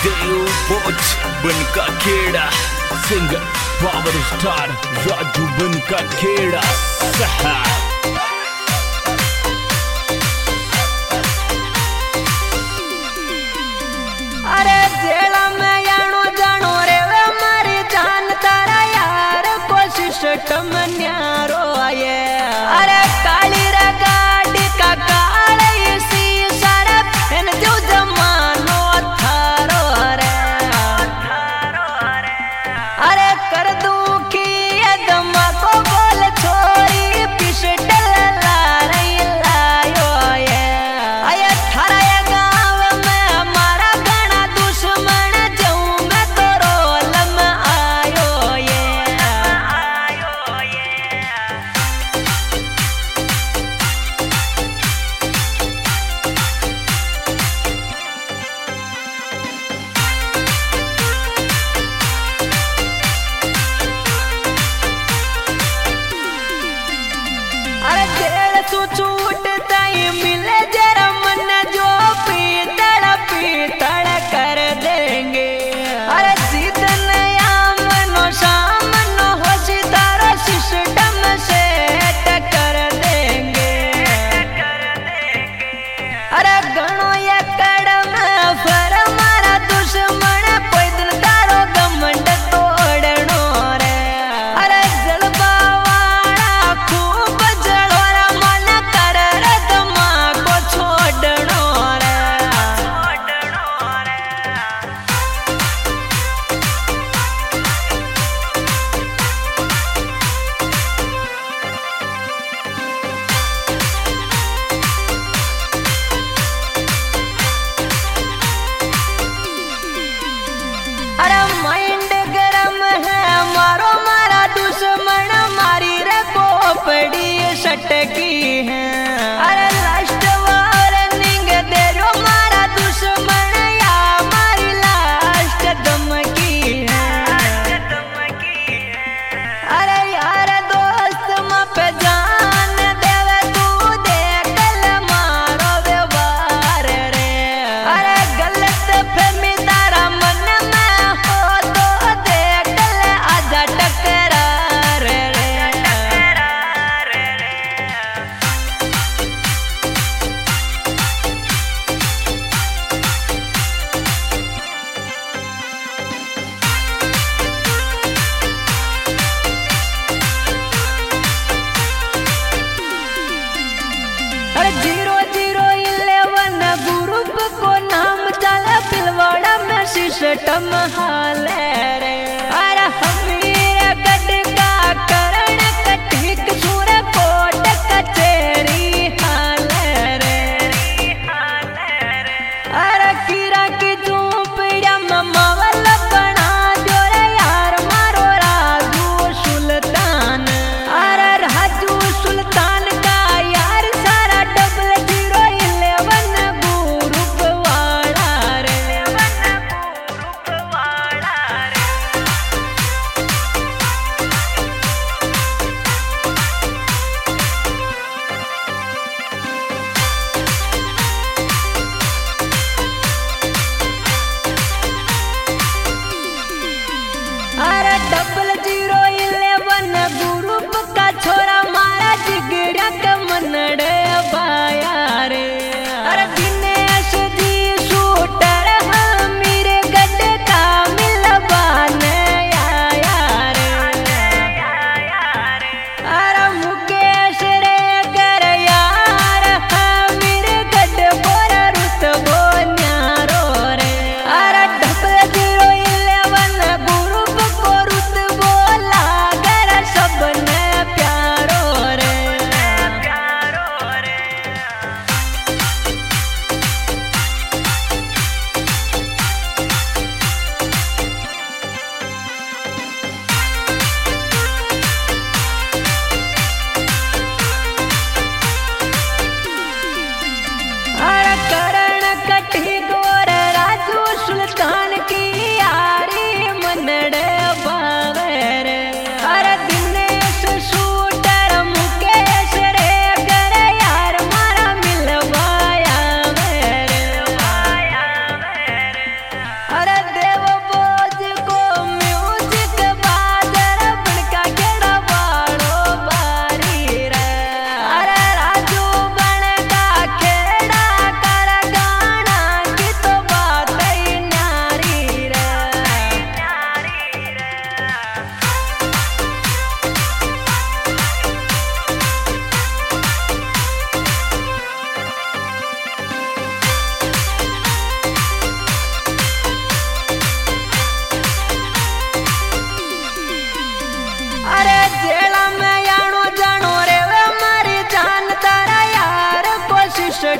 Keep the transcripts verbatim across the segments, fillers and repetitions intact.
देवपोच बनका खेड़ा singer power star Raju बनका खेड़ा सहा अरे जेला में यानो जानो रे वे मारी जान तारा यार कोशिश टम न्यारो आये अरे काली रे गाड़ी का काले सी सारा इन जो जमानो थारो रे अरे कर दूं की ये दमा को बोल छोरी पिस्टल ला रही लायो ये आये थारा ये गाँव में हमारा घना दुश्मन जाऊं मैं तो रोल में आयो ये आयो ये अरे जेल तू छूटता ही मिले जरा मन जो पीतड़ पीतड़ कर देंगे अरे जितने आमनो सामनो हो सितारा सिस्टम से टक्कर देंगे अरे गणो ये कड़म फर मारा दुश्मन पैदल तारो गमंड तोड़नो रे अरे जलबावाड़ा खूब जलोरा मन कर रे दमा को छोड़नो रे छोड़नो रे अरे माइंड गरम है मारो मारा दुश्मन मारी रे कोपड़ी सटकी है अरे लास्ट वार्निंग दे रो मारा दुश्मन या मारी लास्ट धमकी है अरे यार दोस्त म पे जान देवे तू देख ले मारो व्यवहार रे अरे गलत फहमी तारा मन में हो तो देख ले आजा टकरार रे अरे जीरो जीरो इलेवन ग्रुप को नाम चला पिलवाड़ा में सिस्टम हाल रे अरे हमीर गढ़ का करण कटिक सूर कोट कचेरी हाल रे अरे कीरा की झूपड़िया ममावल बना दो रे यार मारो राजू सुल्तान अरे राजू सुल्तान का यार सारा डबल जीरो इलेवन ग्रुप वाला रे ग्रुप वाला रे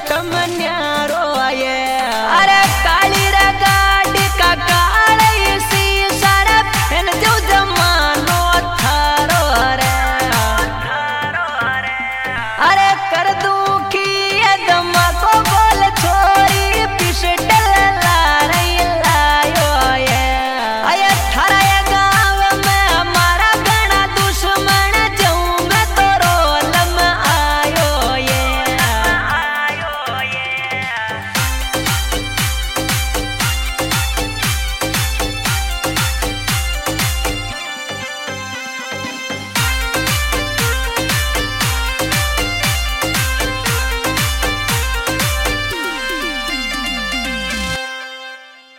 कमन्या